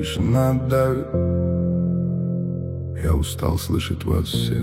тишина давит. Я устал слышать вас все.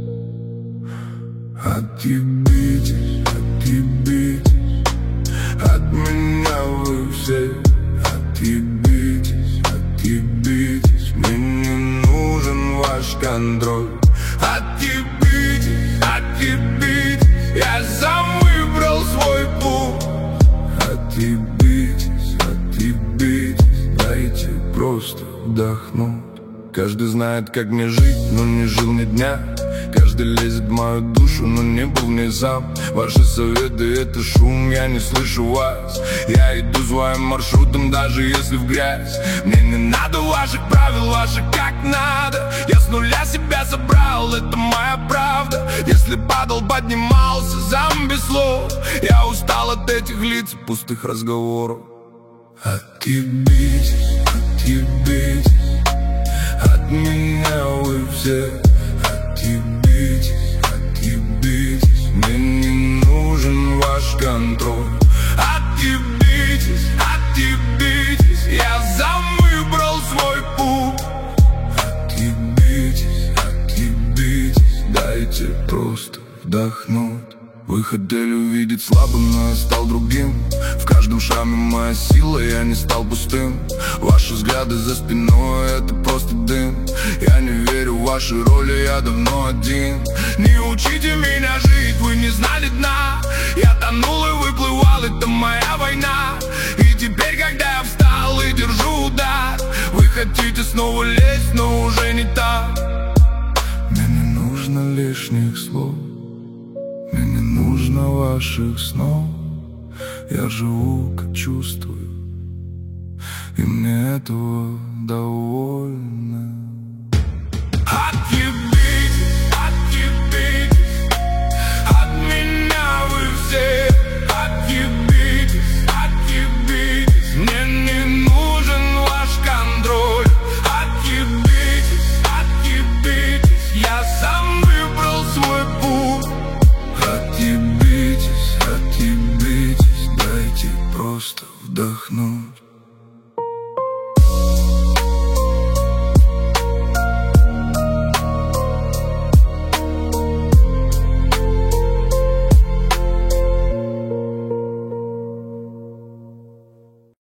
Отъебитесь, отъебитесь от меня вы все. Отъебитесь, отъебитесь, мне не нужен ваш контроль. Отъебитесь, отъебитесь, я сам выбрал свой путь. Отъебитесь, отъебитесь, дайте просто вдохнуть. Каждый знает, как мне жить, но не жил ни дня. Каждый лезет в мою душу, но не был в ней сам. Ваши советы — это шум, я не слышу вас. Я иду своим маршрутом, даже если в грязь. Мне не надо ваших правил, ваших как надо. Я с нуля себя собрал, это моя правда. Если падал, поднимался сам без слов. Я устал от этих лиц и пустых разговоров. Отъебитесь, отъебитесь от меня вы все. Отъебитесь, отъебитесь, мне не нужен ваш контроль. Отъебитесь, отъебитесь, я сам выбрал свой путь. Отъебитесь, отъебитесь, дайте просто вдохнуть. Вы хотели увидеть слабым, но я стал другим. В каждом шраме моя сила, я не стал пустым. Ваши взгляды за спиной — это просто дым. Я не верю в ваши роли, я давно один. Не учите меня жить, вы не знали дна. Я тонул и выплывал, это моя война. И теперь, когда я встал и держу удар, вы хотите снова лезть, но уже не так. Мне не нужно лишних слов, мне не нужно ваших снов. Я живу, как чувствую, и мне этого довольно.